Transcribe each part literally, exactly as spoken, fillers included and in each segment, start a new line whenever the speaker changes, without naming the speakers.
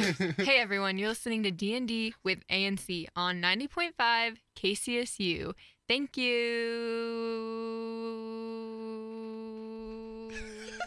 Hey everyone, you're listening to D and D with A N C on ninety point five K C S U. Thank you.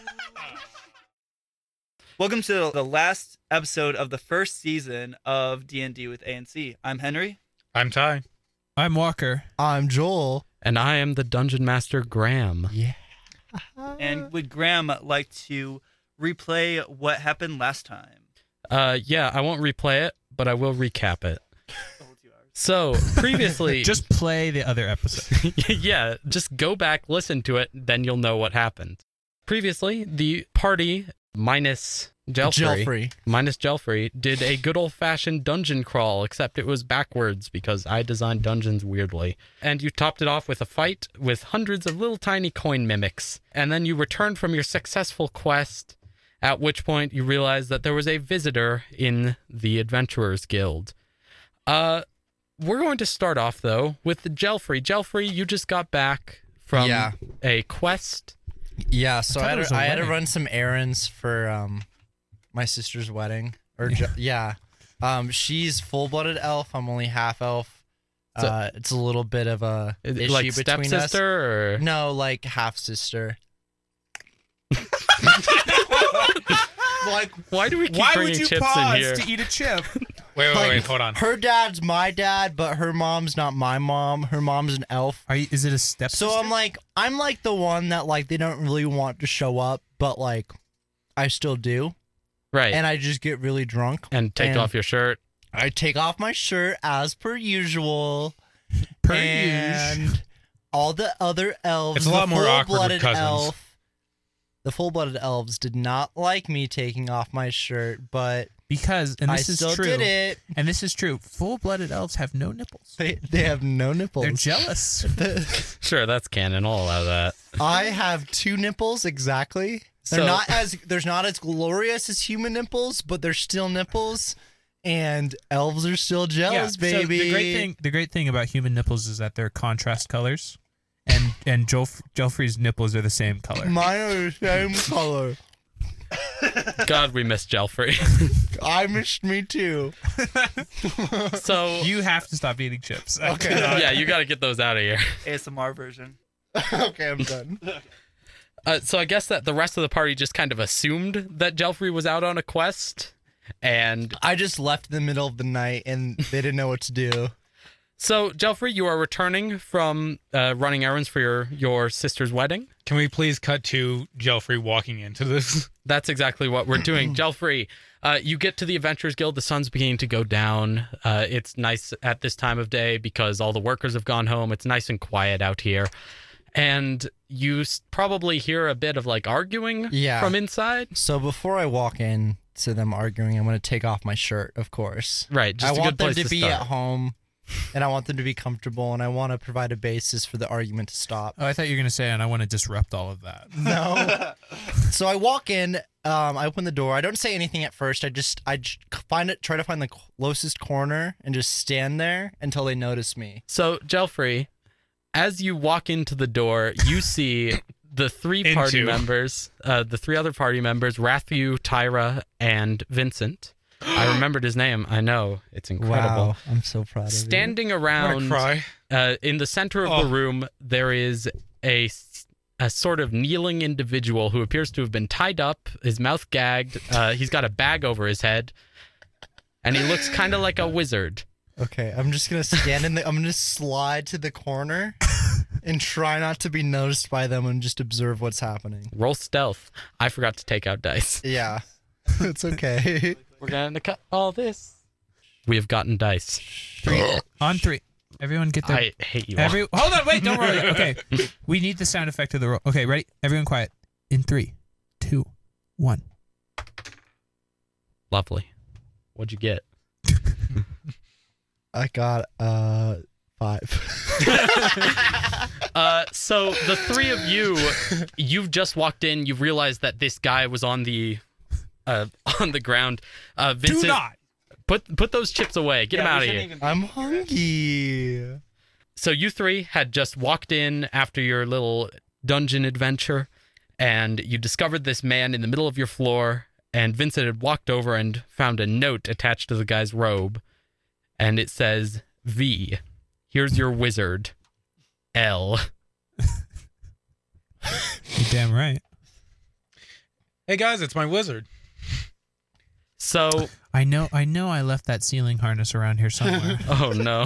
Welcome to the last episode of the first season of D and D with A N C. I'm Henry.
I'm Ty.
I'm Walker.
I'm Joel.
And I am the Dungeon Master, Graham.
Yeah.
And would Graham like to replay what happened last time?
Uh, yeah, I won't replay it, but I will recap it. So, previously...
Just play the other episode.
Yeah, just go back, listen to it, then you'll know what happened. Previously, the party, minus Gelfrey,
Gelfrey.
minus Gelfrey, did a good old-fashioned dungeon crawl, except it was backwards because I designed dungeons weirdly. And you topped it off with a fight with hundreds of little tiny coin mimics. And then you returned from your successful quest, at which point you realized that there was a visitor in the Adventurers Guild. Uh, we're going to start off, though, with the Gelfrey. Gelfrey, you just got back from
Yeah.
a quest.
Yeah, so
I
I,
thought
had,
it was
to,
a
I had to
wedding.
run some errands for um my sister's wedding. Or yeah, yeah. Um, she's full-blooded elf. I'm only half elf.
So-
uh, it's a little bit of a
Is it
issue
like
between us.
stepsister, or...
No, like half sister. Like
Why do we keep
Why
bringing
would you
chips in
pause
here?
to eat a chip?
Wait, wait,
Like-
wait, hold on.
her dad's my dad, but her mom's not my mom. Her mom's an elf.
Are you, is it a step?
So I'm like, I'm like the one that like they don't really want to show up, but like I still do,
Right.
and I just get really drunk.
And take
and
off your shirt.
I take off my shirt as per usual,
per
and
usual.
all the other elves.
It's a lot
the
more awkward with
full-blooded
cousins.
elf, the full-blooded elves did not like me taking off my shirt, but
Because, and
I
this is
still
true.
did it.
And this is true. Full-blooded elves have no nipples.
They they have no nipples.
They're jealous.
Sure, that's canon. I'll allow that.
I have two nipples exactly. They're
So-
not as there's not as glorious as human nipples, but they're still nipples, and elves are still jealous,
So
baby.
the great thing, the great thing about human nipples is that they're contrast colors, and and Jof- Gelfrey's nipples are the same color.
Mine are the same color.
God, we miss Gelfrey.
I missed me too.
So,
You have to stop eating chips. I
Okay.
cannot-
yeah, you got to get those out of here.
A S M R version.
Okay, I'm done.
Uh, so I guess that the rest of the party just kind of assumed that Gelfrey was out on a quest. And
I just left in the middle of the night, and they didn't know what to do.
so, Gelfrey, you are returning from uh, running errands for your, your sister's wedding.
Can we please cut to Gelfrey walking into this?
That's exactly what we're doing. Gelfrey, uh, you get to the Adventurers Guild. The sun's beginning to go down. Uh, it's nice at this time of day because all the workers have gone home. It's nice and quiet out here. And you s- probably hear a bit of like arguing
Yeah.
from inside.
So before I walk in to them arguing, I'm going to take off my shirt, of course.
Right. Just
I
a
want
good
them
place
to be
start.
at home, and I want them to be comfortable, and I want to provide a basis for the argument to stop.
Oh, I thought you were gonna say, and I want to disrupt all of that.
No. So I walk in, um, I open the door. I don't say anything at first. I just I j- find it, try to find the closest corner and just stand there until they notice me.
So, Gelfrey, as you walk into the door, you see the three party
Into.
members, uh, the three other party members, Rathu, Tyra, and Vincent. I remembered his name. I know. It's incredible.
I'm so proud of
Standing
I'm gonna
around
cry.
uh, in the center of
Oh.
the room, there is a, s- a sort of kneeling individual who appears to have been tied up, his mouth gagged. Uh, he's got a bag over his head, and he looks kind of like a wizard.
you. Okay, I'm just gonna stand in the. I'm gonna slide to the corner and try not to be noticed by them and just observe what's happening.
Roll stealth. I forgot to take out dice.
Yeah, it's okay.
We're going to cut all this. We have gotten dice.
Three on three. Everyone get their.
I hate you all.
Every hold on, wait, don't roll it. Okay, we need the sound effect of the roll. Okay, ready? Everyone, quiet. In three, two, one.
Lovely. What'd you get?
I got uh five.
Uh, so the three of you, you've just walked in. You've realized that this guy was on the, uh, on the ground. Uh, Vincent,
Do not.
put put those chips away. Get them out of here.
I'm hungry.
So you three had just walked in after your little dungeon adventure, and you discovered this man in the middle of your floor, and Vincent had walked over and found a note attached to the guy's robe, and it says, V, here's your wizard. L.
You're damn right.
Hey guys, it's my wizard.
So,
I know. I know. I left that ceiling harness around here somewhere.
oh no.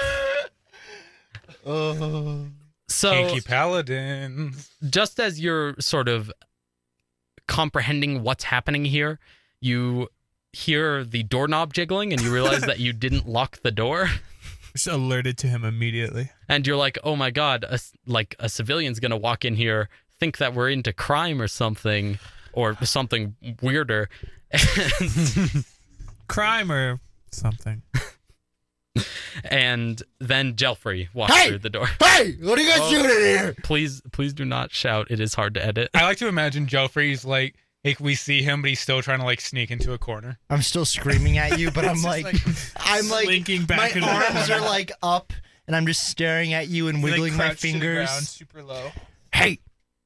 Oh.
So,
Kinky paladins.
just as you're sort of comprehending what's happening here, you hear the doorknob jiggling and you realize that you didn't lock the door.
Just alerted to him immediately.
And you're like, oh my God, a, like a civilian's going to walk in here, think that we're into crime or something, or something weirder. And,
Crime or something.
and then Gelfrey walks
Hey!
through the door.
Hey, what are you guys
Oh.
doing in here?
Please, please do not shout. It is hard to edit.
I like to imagine Joffrey's like, like we see him, but he's still trying to like sneak into a corner.
I'm still screaming at you, but I'm
It's just
like, I'm like,
slinking back
my
into the
arms
corner.
are like up, and I'm just staring at you and wiggling my fingers.
super low.
Hey,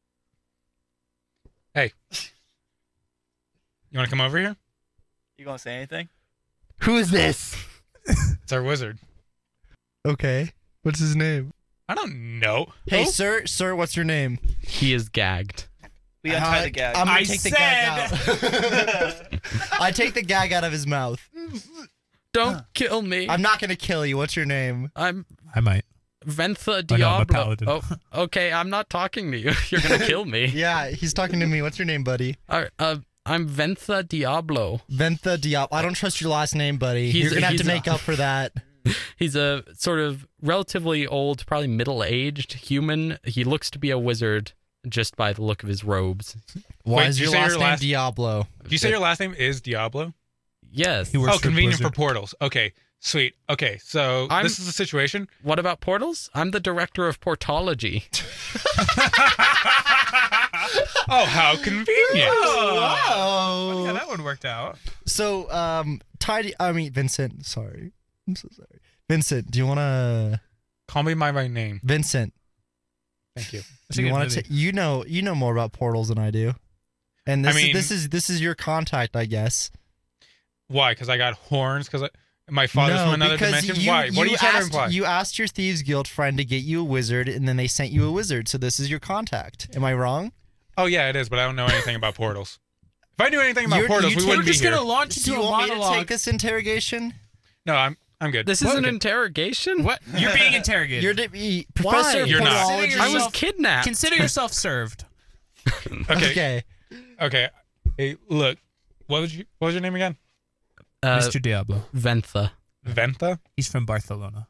You want to come over here?
You gonna say anything?
who is this?
It's our wizard.
Okay, what's his name?
I don't know.
Hey,
Oh,
sir, sir, what's your name?
He is gagged.
We untie
Uh,
the gag.
I'm gonna
I
take the
said-
gag out. I take the gag out of his mouth.
Don't kill me.
I'm not gonna kill you. What's your name?
I'm
I might.
Ventha
Oh, no, I'm a
Diablo.
paladin.
Oh, okay. I'm not talking to you. You're gonna kill me.
Yeah, he's talking to me. What's your name, buddy?
All right, uh, I'm Ventha Diablo.
Ventha Diop. I don't trust your last name, buddy.
He's-
You're gonna have
he's
to make
a-
up for that.
He's a sort of relatively old, probably middle-aged human. He looks to be a wizard just by the look of his robes.
Why
Wait,
is
did you
your
say
last
your
name
last-
Diablo?
Did you say your last name is Diablo?
Yes.
He works
Oh,
for
convenient for
Blizzard.
portals. Okay, sweet. Okay, so
I'm-
this is the situation.
What about portals? I'm the director of portology.
Oh, how convenient.
Wow.
Yeah, that one worked out.
So, um, Tidy. I mean, Vincent. Sorry, I'm so sorry. Vincent, do you want to?
Call me by my name.
Vincent,
Thank you.
do you want to? You know, you know more about portals than I do. And this
I mean-
is this is this is your contact, I guess.
Why? Because I got horns? Because my father's
no,
from another
because
dimension?
you,
Why? What are you trying to
asked,
imply?
You asked your thieves guild friend to get you a wizard, and then they sent you a wizard. So this is your contact. Am I wrong?
Oh, yeah, it is, but I don't know anything about portals. If I knew anything about
You're-
portals,
you
we
told-
wouldn't
We're
be
just
here.
gonna launch
Do
into
you
a
want me to
monologue.
take this interrogation?
No, I'm I'm good.
This is
What?
an
Okay.
interrogation?
What? You're being interrogated.
You're the professor of
You're not.
portalology.
I was kidnapped.
Consider yourself served.
Okay.
Okay.
Okay. Hey, look. What was you? What was your name again?
Uh,
Mister Diablo.
Ventha.
Ventha.
He's from Barcelona.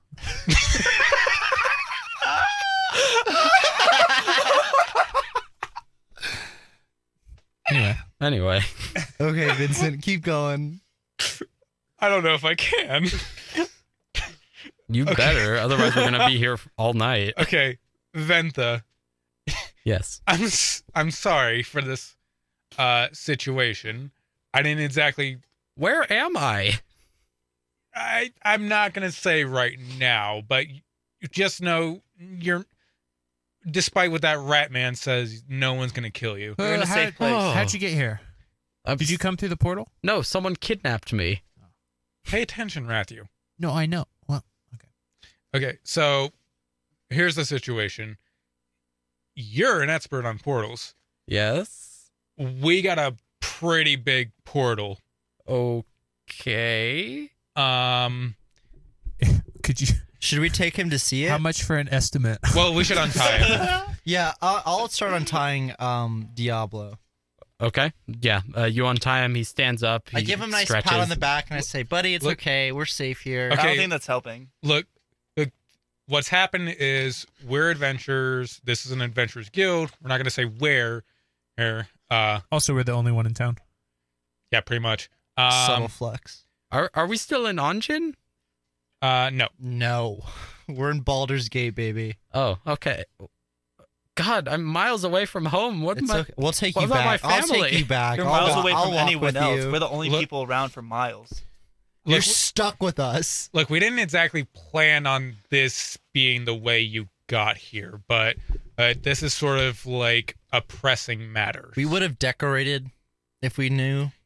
Anyway,
Anyway,
Okay, Vincent, keep going.
I don't know if I can.
you
Okay.
better. Otherwise, we're going to be here all night.
Okay, Ventha.
Yes.
I'm s- I'm sorry for this uh situation. I didn't exactly.
Where am I?
I I'm not gonna say right now, but you just know you're. Despite what that rat man says, no one's gonna kill you.
You're in a
Uh,
safe
how-
place.
How'd you get here?
I'm
Did you come through the portal?
No, someone kidnapped me.
Pay attention, Rathu.
No, I know. Well,
Okay, so here's the situation. You're an expert on portals.
Yes.
We got a pretty big portal.
Okay.
Um,
could you?
Should we take him to see it?
How much for an estimate?
well, we should untie him.
Yeah, I'll, I'll start untying um Diablo.
Okay. Yeah. Uh, you untie him. He stands up. He
I give him a nice
stretches.
pat on the back and I say, "Buddy, it's
Look-
okay. We're safe here."
I
Okay.
don't think that's helping.
Look, look, what's happened is we're adventurers. This is an adventurers guild. We're not going to say where. Here, uh,
Also, we're the only one in town.
yeah, pretty much.
Subtle
Um,
flex.
Are Are we still in Onjin?
uh, no.
No, we're in Baldur's Gate, baby.
Oh, okay. God, I'm miles away from home. What
It's
am I?
okay. We'll take
what
you
about my
back. I'll
family?
take you back.
You're
I'll,
miles
wa-
away
I'll
from
walk
anyone
with
else.
you.
We're the only
Look-
people around for miles.
You're
Look,
stuck with us.
look, we didn't exactly plan on this being the way you got here, but uh, this is sort of like a pressing matter.
We would have decorated if we knew.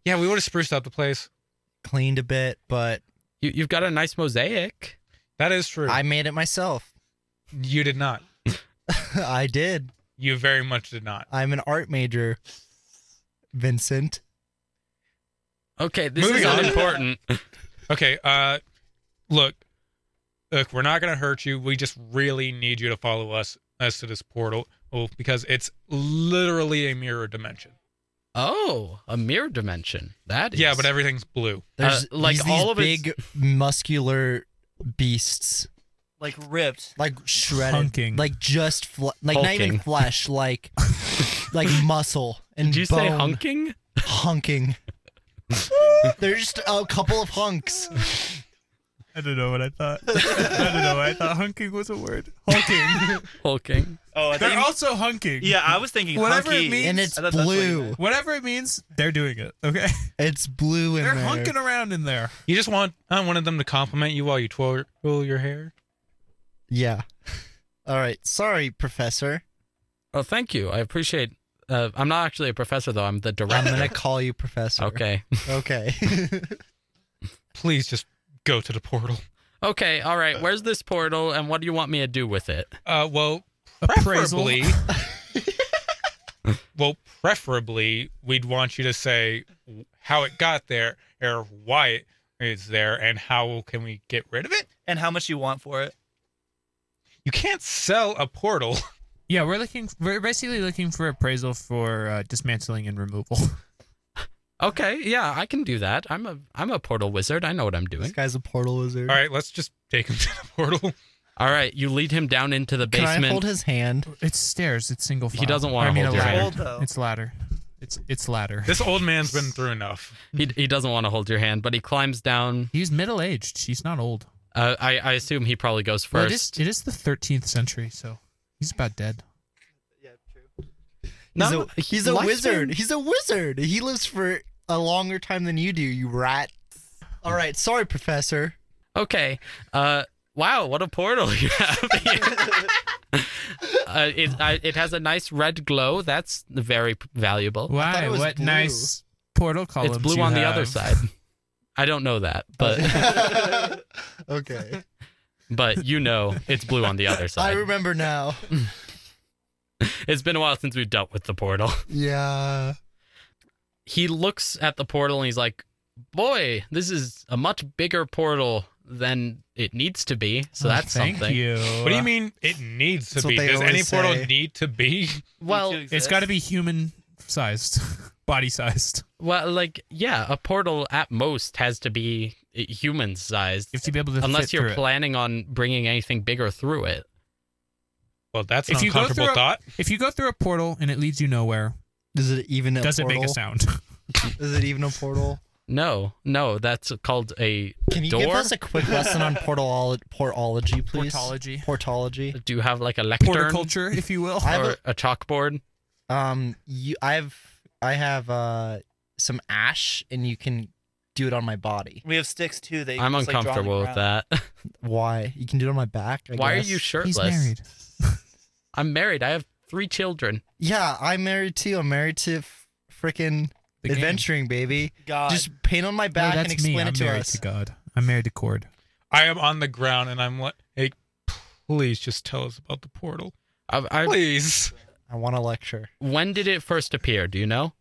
Yeah, we would have spruced up the place.
cleaned a bit, but
You, you've got a nice mosaic.
That is true.
I made it myself.
You did not.
I did.
You very much did not.
I'm an art major, Vincent.
Okay, this
Moving
is
on.
unimportant.
Okay, uh, look, look, we're not gonna hurt you. We just really need you to follow us as to this portal, oh, because it's literally a mirror dimension.
Oh, a mirror dimension. That is.
Yeah, but everything's blue.
There's
Uh, like
these,
all of
these
its-
big muscular beasts,
Like ripped.
like shredded,
Hunking.
like just fle- like not even
Hulking.
flesh, like like muscle and
Did you
bone.
say hunking?
Hunking. There's just a couple of hunks.
I don't know what I thought. I don't know. I thought hunking was a word. Hulking.
Hulking.
Oh, I
They're
think.
also hunking.
Yeah, I was thinking
Whatever it
hunky.
means-
And it's
I thought that's what you
blue.
meant.
Whatever it means, they're doing it. Okay.
It's blue in
They're
there.
hunking around in there.
You just want I wanted them to compliment you while you twirl, twirl your hair.
Yeah. All right. Sorry, Professor.
Oh, thank you. I appreciate. Uh, I'm not actually a professor though. I'm the
I'm
director.
gonna call you Professor.
Okay.
Okay.
Please just go to the portal.
Okay. All right. Where's this portal, and what do you want me to do with it?
Uh, well,
Appraisal.
preferably. well, preferably, we'd want you to say how it got there, or why it is there, and how can we get rid of it.
And how much you want for it?
You can't sell a portal.
Yeah, we're looking. We're basically looking for appraisal for uh, dismantling and removal.
Okay. Yeah, I can do that. I'm a I'm a portal wizard. I know what I'm
This
doing.
guy's a portal wizard.
All right, let's just take him to the portal.
All right. You lead him down into the
Can
basement.
I hold his hand?
It's stairs. It's single file.
He doesn't wanna
I mean,
hold
a
your
ladder.
hand. Hold, though.
It's ladder. It's it's ladder.
This old man's been through enough.
He he doesn't want to hold your hand, but he climbs down.
He's middle aged. He's not old.
Uh, I I assume he probably goes
Well,
first.
it is. It is the thirteenth century, so he's about dead.
Yeah, true.
He's
No,
a, he's a
lifespan-
wizard. He's a wizard. He lives for a longer time than you do, you rat. All right. Sorry, Professor.
Okay. Uh. Wow. What a portal you have here. uh, it I, it has a nice red glow. That's very p- valuable.
thought
Why?
it was
What
blue.
nice portal columns.
It's blue
you
on the other
have.
side. I don't know that, but
Okay.
but you know it's blue on the other
I
side.
remember now.
It's been a while since we dealt with the portal.
Yeah.
He looks at the portal and he's like, "Boy, this is a much bigger portal than it needs to be." So
Oh,
that's
thank
something.
you.
What do you mean it needs to
That's what
be?
they
Does any
always
portal
say.
need to be?
Well,
Me too.
It's got to be human sized, body sized.
well, like yeah, a portal at most has to be human sized,
You have to be able to
unless
fit
you're
through it.
planning on bringing anything bigger through it.
Well, that's an
If you go
uncomfortable
through a-
thought.
If you go through a portal and it leads you nowhere,
Does it even a
does it
portal?
make a sound?
Is it even a portal?
No, no, that's called a
Can you
door.
give us a quick lesson on portalo- portology, please?
Portology.
Portology.
Do you have like a lectern
Horticulture, if you will.
I have
or a chalkboard?
Um, you, I've, I have uh some ash, and you can do it on my body.
We have sticks too. That you
I'm
can just, like, draw on the
uncomfortable with
ground.
that.
Why? You can do it on my back. I
Why
guess.
are you shirtless?
He's married.
I'm married. I have three children.
Yeah, I'm married too. I'm married to f- freaking
The game.
adventuring, baby.
God.
Just paint on my
No,
back
that's
and explain
me.
it
I'm
to
married
us.
to God. I'm married to Cord.
I am on the ground and I'm like, hey, please just tell us about the portal.
I, I,
Please.
I want a lecture.
when did it first appear? Do you know?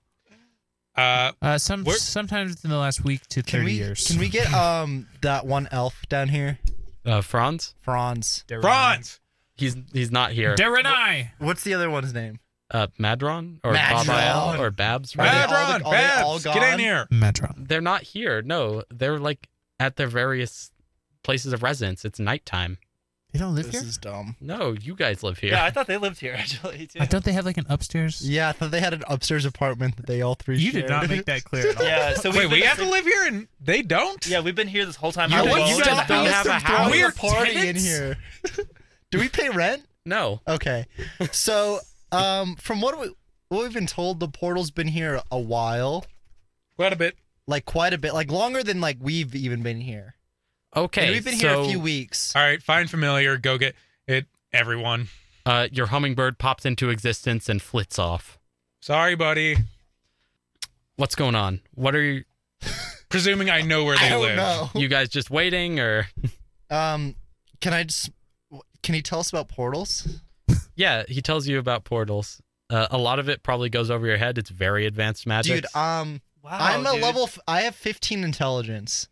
Uh,
Uh, some
Where-
sometimes in the last week to
Can
thirty
we
years.
can we get um that one elf down here,
Uh, Franz?
Franz?
Franz.
He's he's not here.
Derenai.
What's the other one's name?
Uh, Madron or
Madron.
Babael or Babs?
Are they
Right?
all-
Madron,
are they all
Babs, get in
gone?
here.
Metron.
They're not here. No, they're like at their various places of residence. It's nighttime.
They don't live
This
here.
is dumb.
No, you guys live here.
Yeah, I thought they lived here actually too.
Uh, don't they have like an upstairs?
Yeah, I thought they had an upstairs apartment that they all three.
You did
shared.
not make that clear at all.
Yeah. So
Wait,
we've
we
been-
have to live here and they don't?
Yeah, we've been here this whole time.
You
I
don't-
was
you
alone.
guys
stopping
don't
us
have
from
a house?
throwing
We're
a party in
tenants?
here. Do we pay rent?
No.
Okay. So, um, from what we what we've been told, the portal's been here a while,
Quite a bit.
like quite a bit, like longer than like we've even been here.
Okay.
And we've been
so,
here a few weeks.
All right, find familiar. Go get it, everyone.
Uh, your hummingbird pops into existence and flits off.
Sorry, buddy.
What's going on? What are you,
Presuming I know where they
I don't
live.
know.
you guys just waiting or?
Um, can I just? Can you tell us about portals?
Yeah, he tells you about portals. Uh, a lot of it probably goes over your head. It's very advanced magic.
Dude, um,
Wow,
I'm a
dude.
level. F- I have fifteen intelligence.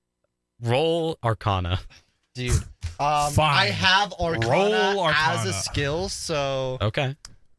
Roll Arcana.
Dude, um,
Fine.
I have Arcana,
Roll Arcana.
as a skill, so
Okay.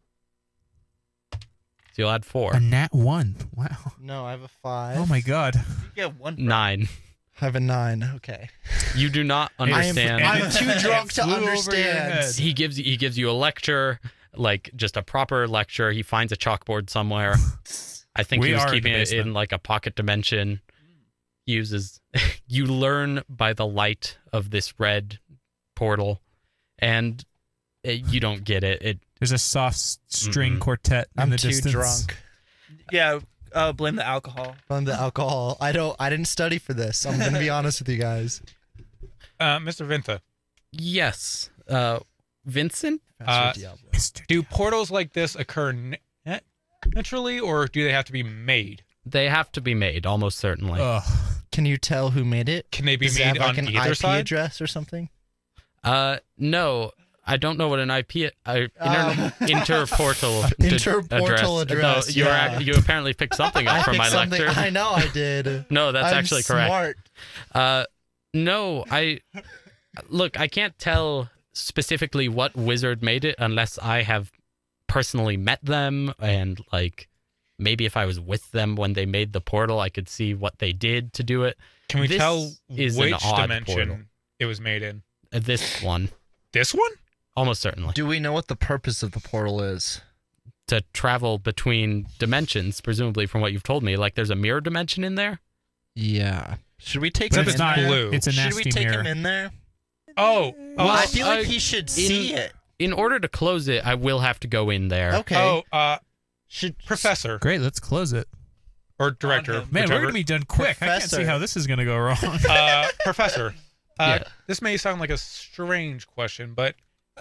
So you'll add four.
A nat one. Wow.
no, I have a five.
Oh my god.
You get one. from-
Nine.
I have a nine. Okay.
You do not
I am,
understand.
And
I'm
it-
too
it
drunk to
flew over your
understand.
head.
he gives he gives you a lecture, like just a proper lecture. He finds a chalkboard somewhere. I think
We
he was
are in the
keeping it
basement.
in like a pocket dimension. He uses you learn by the light of this red portal, and it, you don't get it. It
There's a soft s- string
Mm-mm.
quartet in
I'm
the
too
distance.
drunk
Yeah, uh, blame the alcohol.
from the alcohol. I don't. I didn't study for this. I'm gonna be honest with you guys.
Uh, Mister Vinta,
yes, uh, Vincent.
Uh,
Diablo.
Mister
do portals like this occur na- naturally, or do they have to be made?
They have to be made almost certainly.
Ugh.
Can you tell who made it?
Can they be
Does it
made
have like
on
an
either
I P
side?
address or something?
Uh, no, I don't know what an I P uh, inter-
Um,
interportal d-
Interportal address,
No, you were
yeah.
ac- you apparently picked something up
I
from
picked
my
something.
lecture.
I know I did.
No, that's
I'm
actually correct.
smart.
Uh, no, I look. I can't tell specifically what wizard made it unless I have personally met them and like maybe if I was with them when they made the portal, I could see what they did to do it.
Can we
This
tell
is an
which
odd
dimension
portal.
it was made in?
Uh, This one,
This one?
almost certainly,
Do we know what the purpose of the portal is?
to travel between dimensions, presumably from what you've told me. Like there's a mirror dimension in there.
Yeah. Should we take
But
him
it's
in
not
there?
blue.
It's a
Should
nasty
we take
mirror.
him in there?
Oh, oh,
Well, I
Well,
feel like
uh,
he should see it.
In order to close it, I will have to go in there.
Okay.
oh, uh,
Should
professor
Great, let's close it.
or director.
him.
Man,
whichever.
we're gonna be done quick. I can't see
Professor.
how this is gonna go wrong.
uh, professor. Uh,
Yeah.
This may sound like a strange question, but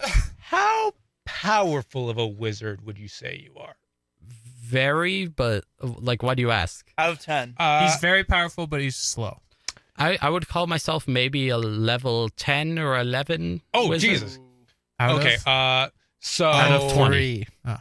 how powerful of a wizard would you say you are?
Very, but uh, like, why do you ask?
Out of ten.
Uh,
He's very powerful, but he's slow.
I, I would call myself maybe a level ten or eleven.
Oh,
wizard.
Jesus.
Out
okay.
Of,
Uh, so
Out of twenty.
Three.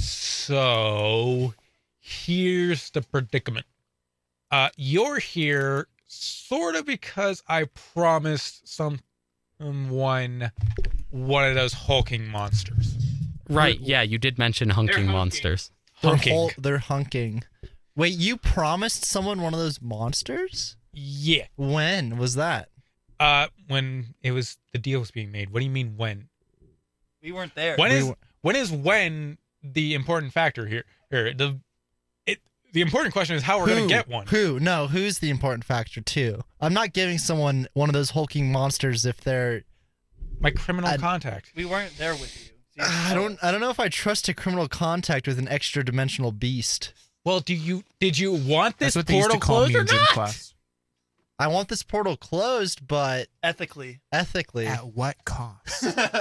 So here's the predicament. Uh, you're here sort of because I promised someone one of those hulking monsters.
Right, yeah, you did mention hunking
hunking.
monsters.
They're,
Hunking.
hul- they're hunking. Wait, you promised someone one of those monsters?
Yeah.
When was that?
Uh, when it was the deal was being made. What do you mean when?
We weren't there.
When
We
is
were-
when is when the important factor here? Here the it the important question is how we're gonna
Who?
get one.
Who? No, who's the important factor too? I'm not giving someone one of those hulking monsters if they're.
My criminal
I-
contact.
We weren't there with you. So you
I
tell
don't.
us.
I don't know if I trust a criminal contact with an extra dimensional beast.
Well, do you did you want this
That's what they used
portal
to call
closed
me
or
in gym
not?
class.
I want this portal closed, but
Ethically.
ethically.
At what cost?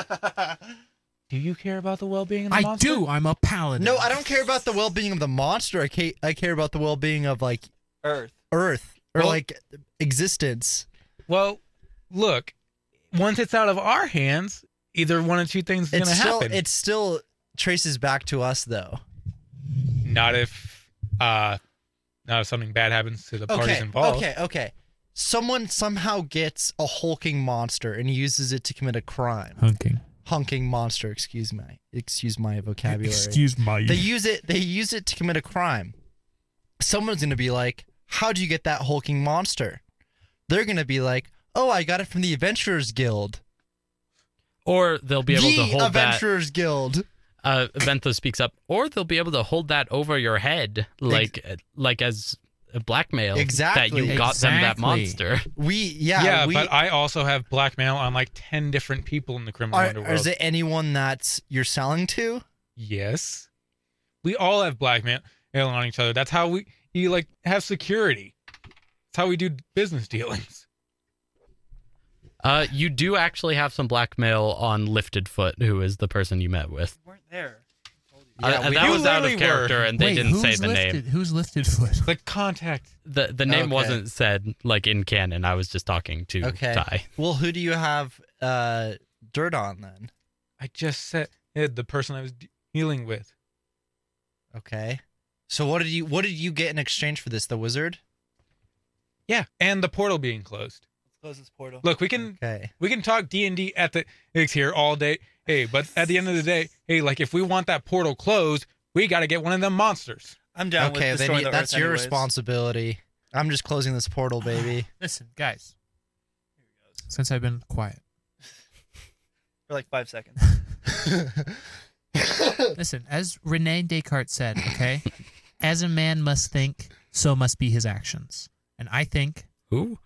Do you care about the well-being of the
I
monster?
do. I'm a paladin.
No, I don't care about the well-being of the monster. I ca- I care about the well-being of like
Earth.
Earth or
Well-
like existence.
Well, look, once it's out of our hands, either one of two things is
It's
going to
still
happen.
it still traces back to us though.
Not if, uh, not if something bad happens to the parties
Okay,
involved.
okay, okay. Someone somehow gets a hulking monster and uses it to commit a crime.
Hunking.
Hunking monster, excuse me. Excuse my vocabulary.
Excuse my.
They use it they use it to commit a crime. Someone's going to be like, "How'd you get that hulking monster?" They're going to be like, "Oh, I got it from the Adventurers Guild."
Or they'll be able
the
to hold
Adventurers Guild.
that. Uh, Ventho speaks up. Or they'll be able to hold that over your head, like like as a blackmail.
Exactly.
That you got them that
Exactly.
monster.
We yeah,
Yeah,
we
but I also have blackmail on like ten different people in the criminal
are,
underworld.
is it anyone that you're selling to?
Yes. We all have blackmail on each other. That's how we you like have security. That's how we do business dealings.
Uh, you do actually have some blackmail on Lifted Foot, who is the person you met with.
We weren't there. I told you.
Uh,
Yeah, we-
that
You
was out of
literally
character,
were.
and they
Wait,
didn't
who's
say the
lifted,
name.
Who's lifted foot?
The contact.
The the name
Okay.
wasn't said like in canon. I was just talking to
Okay.
Ty.
Well, who do you have uh, dirt on then?
I just said eh, the person I was de- dealing with.
Okay. So what did you what did you get in exchange for this? The wizard?
Yeah, and the portal being closed.
Let's close this portal.
Look, we can
Okay.
we can talk D and D at the X here all day. Hey, but at the end of the day, hey, like if we want that portal closed, we got to get one of them monsters.
I'm down
Okay,
with
then
destroying
you,
the
that's
Earth
your
anyways.
responsibility. I'm just closing this portal, baby.
Listen, guys. Since I've been quiet,
For like five seconds.
listen. As Rene Descartes said, okay, as a man must think, so must be his actions. And I think
Who?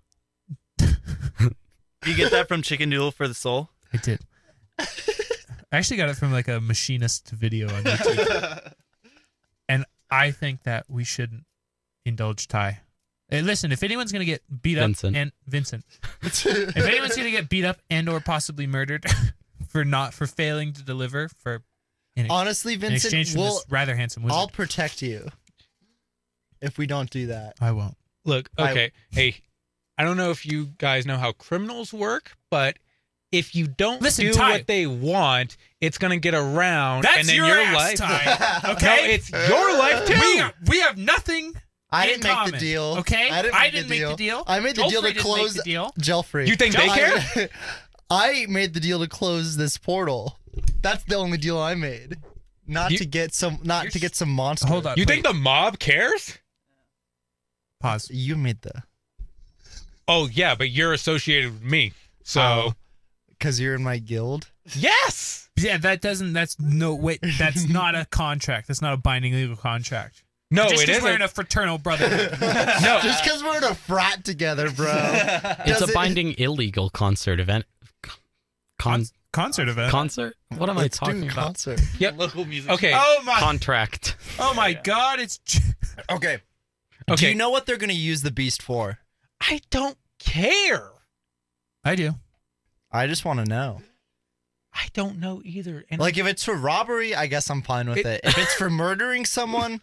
You get that from Chicken Noodle for the Soul?
I did. I actually got it from like a machinist video on YouTube. And I think that we shouldn't indulge Ty. Hey, listen, if anyone's gonna get beat up
Vincent.
and Vincent, if anyone's gonna get beat up and or possibly murdered for not for failing to deliver for in,
Honestly,
in
Vincent,
exchange for
we'll,
this rather handsome wizard,
I'll protect you if we don't do that.
I won't.
Look,
I-
okay, hey, I don't know if you guys know how criminals work, but if you don't
Listen,
do
Ty.
what they want, it's gonna get around,
That's
and then
your,
your
ass,
life.
Ty. Okay,
No, it's your life too.
we are, we have nothing.
I
in
didn't make
common,
the deal.
Okay,
I didn't make, the, deal.
make the deal.
I made the deal
Joffrey
to
didn't
close
make the deal.
Gelfrey.
You think they
I-
care?
I made the deal to close this portal. That's the only deal I made. Not
You-
to get some, not
You're
to get
s-
some monster.
Hold on.
You
Wait.
think the mob cares?
Pause.
You made the,
Oh yeah, but you're associated with me, so
because you're in my guild.
yes.
Yeah, that doesn't. That's no wait. That's not a contract. That's not a binding legal contract.
No,
Just
it
'cause we're
isn't.
in a fraternal brotherhood.
No,
Just because we're in a frat together, bro.
It's
Does
a
it-
binding illegal concert event. Con-
Concert event.
concert? What am I
Let's
talking
do
about?
concert.
Yep.
Local music.
Okay.
Oh my!
Contract.
Oh my God! It's j-
Okay.
Okay.
Do you know what they're gonna use the beast for?
I don't care.
I do.
I just want to know.
I don't know either. And
Like, if it's for robbery, I guess I'm fine with
It-
it. If it's for murdering someone,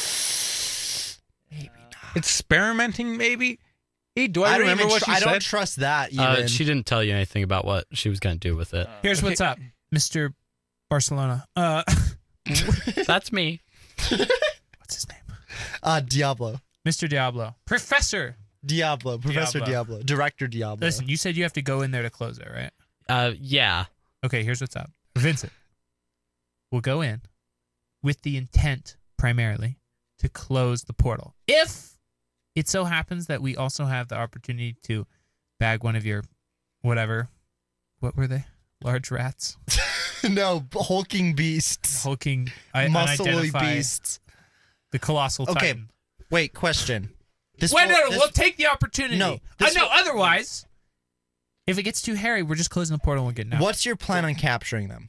experimenting, maybe. Hey, do I,
I don't
remember
even.
what
tr-
she
I don't
said?
trust that. Even.
Uh, she didn't tell you anything about what she was going to do with it.
Here's
Okay.
what's up, Mister Barcelona. Uh,
That's me.
what's his name?
uh, Diablo.
Mister Diablo. Professor.
Diablo. Professor
Diablo.
Diablo. Director Diablo.
Listen, you said you have to go in there to close it, right?
Uh, yeah.
Okay, here's what's up. Vincent will go in with the intent primarily to close the portal. If it so happens that we also have the opportunity to bag one of your whatever, what were they? Large rats?
no, hulking beasts.
Hulking, I,
Muscly
unidentified-
beasts.
The colossal
Okay,
titan.
Wait, question. This
Wait, no,
will-
no,
this-
we'll take the opportunity.
No,
I
this
know.
will-
Otherwise, if it gets too hairy, we're just closing the portal and we're getting out.
What's your plan on capturing them?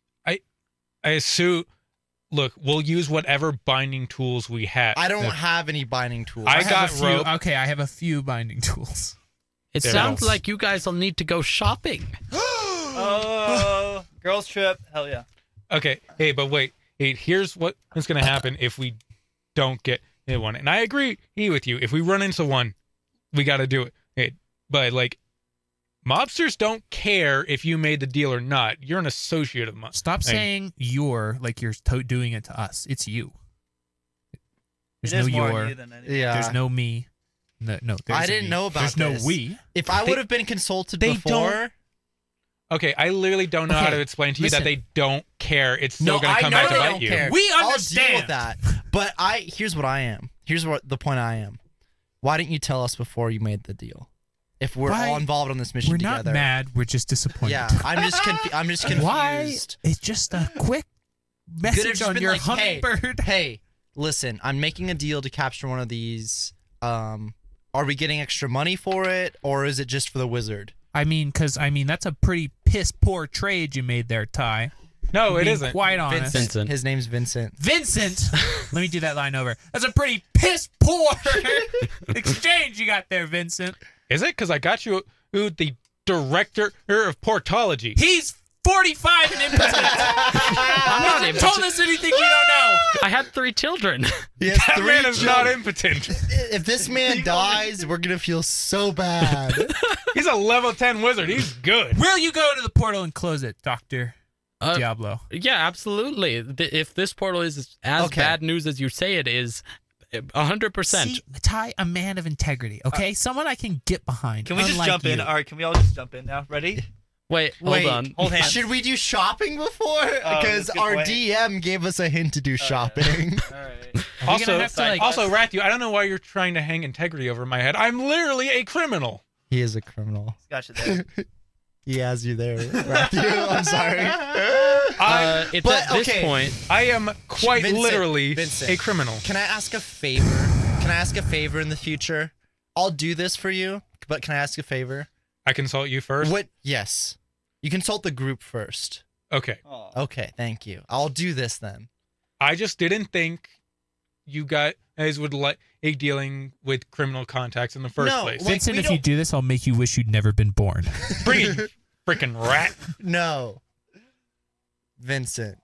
I assume. Look, we'll use whatever binding tools we have.
I don't
The-
have any binding tools.
I
have
got
a few,
rope.
Okay, I have a few binding tools.
It
There
sounds
else.
like you guys will need to go shopping.
Oh, girls trip. Hell yeah.
Okay. Hey, but wait. Hey, here's what is going to happen if we don't get hit one. And I agree with you. If we run into one, we got to do it. Hey, but like, mobsters don't care if you made the deal or not. You're an associate of mine.
Stop
Hey.
saying you're like you're to- doing it to us. It's you. There's
It
no
is more
your.
you than anything.
Yeah.
There's no me. No, no. There's
I
a
didn't
me.
know about
There's
this.
no we.
If I
They-
would have been consulted
they
before,
don't- Okay, I literally don't know how
Okay,
to explain to you
listen.
that they don't care. It's still
no,
going
I
to come
know
back to
they
bite
don't
you.
care.
We
I'll deal
understand.
with that. But I here's what I am. Here's what the point I am. Why didn't you tell us before you made the deal? If we're
Why-
all involved on this mission
We're
together.
not mad. We're just disappointed.
Yeah, I'm just confu- I'm just confused.
Why? It's just a quick
Could have
message
just
on
been
your
like, hey,
hummingbird.
Hey, listen, I'm making a deal to capture one of these. Um, are we getting extra money for it, or is it just for the wizard?
I mean, because I mean that's a pretty piss poor trade you made there, Ty.
No, it
Being
isn't.
Quite honest,
Vincent.
Vincent.
His name's Vincent.
Vincent. Let me do that line over. That's a pretty piss poor exchange you got there, Vincent.
Is it? Because I got you, you the director of portology.
He's forty-five and impotent.
I'm not
Hasn't
impotent.
told us anything we don't know.
I had three children.
He has
That
three
man is not
children.
impotent.
If this man dies, we're gonna feel so bad.
He's a level ten wizard. He's good.
Will you go to the portal and close it, Doctor
Uh,
Diablo?
Yeah, absolutely. Th- If this portal is as
Okay.
bad news as you say it is, a hundred percent.
See, Ty, a man of integrity. Okay, someone I can get behind.
Can we just
unlike
jump in?
you.
All right, can we all just jump in now? Ready?
Wait, hold
Wait,
on.
Hold hands.
Should we do shopping before?
Oh,
Because
that's a good
our
point.
D M gave us a hint to do shopping.
All right.
we
Also,
gonna have to, like-
also, Rathu, I don't know why you're trying to hang integrity over my head. I'm literally a criminal.
He is a criminal.
Gotcha. There.
He has you there, Matthew. I'm sorry.
I,
Uh, it's
But,
at this
okay.
point.
I am quite
Vincent,
literally
Vincent.
a criminal.
Can I ask a favor? Can I ask a favor in the future? I'll do this for you, but can I ask a favor?
I consult you first.
What? Yes. You consult the group first.
Okay.
Aw.
Okay, thank you. I'll do this then.
I just didn't think you guys would like dealing with criminal contacts in the first
No,
place.
like-
Vincent,
we
if you
don't-
do this, I'll make you wish you'd never been born.
Bring it, you freaking rat.
No. Vincent.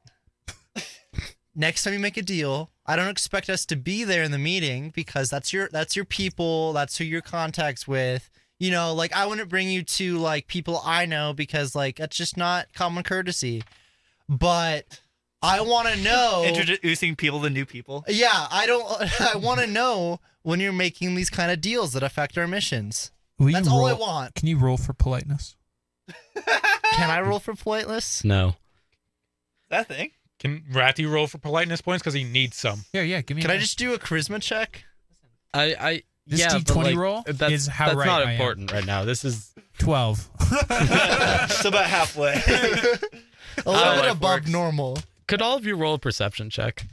Next time you make a deal, I don't expect us to be there in the meeting because that's your that's your people, that's who your contacts with. You know, like I wouldn't bring you to like people I know because like that's just not common courtesy. But I want to know
Introducing people to new people.
Yeah, I don't I want to know when you're making these kind of deals that affect our missions.
Will
That's
you
all
roll,
I want.
Can you roll for politeness?
Can I roll for politeness?
No.
That thing.
Can Rathu roll for politeness points because he needs some?
Yeah, yeah. Give me.
Can
a-
I just do a charisma check?
I, I
This
yeah,
D
but,
twenty
like,
roll
that's,
is how
that's
right
not
I am.
important right now. This is
twelve?
So about halfway.
A little
Uh,
bit
life
above
works.
normal.
could all of you roll a perception check?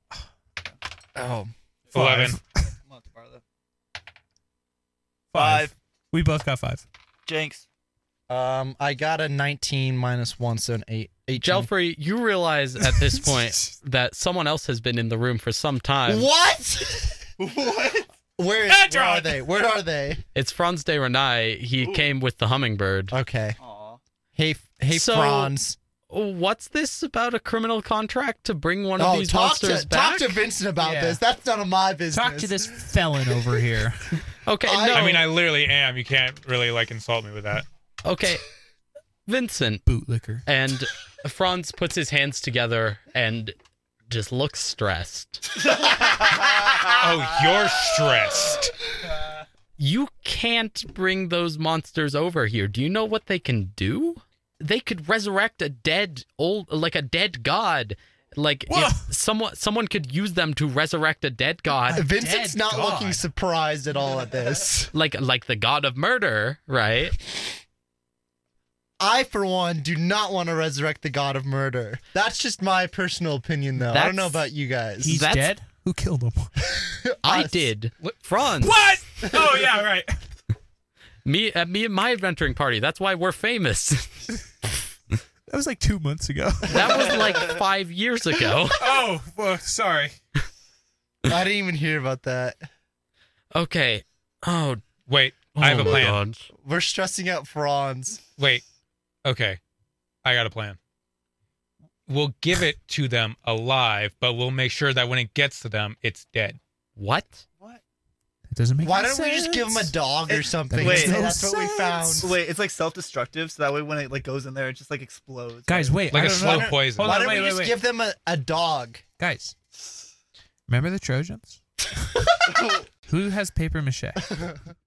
Oh.
Eleven.
Come on, borrow that. Five.
We both got five.
Jinx.
Um, I got a nineteen minus one, so an eight. eighteen.
Gelfrey, you realize at this point that someone else has been in the room for some time.
What?
What?
Where,
That's
where are
right.
they? Where are they?
It's Franz de Renai. He
Ooh.
came with the hummingbird.
Okay.
Aw.
Hey, hey,
So-
Franz.
What's this about a criminal contract to bring one of
Oh,
these
talk
monsters
to
back?
talk to Vincent about
Yeah.
this. That's none of my business.
Talk to this felon over here.
Okay,
I-
no.
I mean, I literally am. You can't really like insult me with that.
okay, Vincent.
Bootlicker.
And Franz puts his hands together and just looks stressed.
Oh, you're stressed.
You can't bring those monsters over here. Do you know what they can do? They could resurrect a dead old like a dead god. Like
Whoa.
if someone someone could use them to resurrect a dead god.
Vincent's
dead
not
god.
looking surprised at all at this.
Like like the god of murder, right?
I, for one, do not want to resurrect the god of murder. That's just my personal opinion, though. I don't know
That's-
about you guys.
He's
That's-
dead? Who killed him?
I
Us.
did. Franz.
What? Oh, yeah, right.
Me at me and my adventuring party. That's why we're famous.
That was like two months ago.
That was like five years ago.
Oh, well, sorry.
I didn't even hear about that.
Okay. Oh,
Wait, I have
oh
a
my
plan.
God.
We're stressing out Franz.
Wait. Okay. I got a plan. We'll give it to them alive, but we'll make sure that when it gets to them, it's dead.
What?
It doesn't make
Why
any
don't we just give him a
sense.
dog or
It-
something?
wait,
and say
no
that's what we found.
sense.
Wait, it's like self-destructive, so that way when it like goes in there, it just like explodes.
Guys, wait.
Like
I
a
don't
slow
know.
poison.
Hold
Why
on,
don't
wait,
we
wait,
just
wait.
give them a, a dog?
Guys, remember the Trojans? Who has paper mache?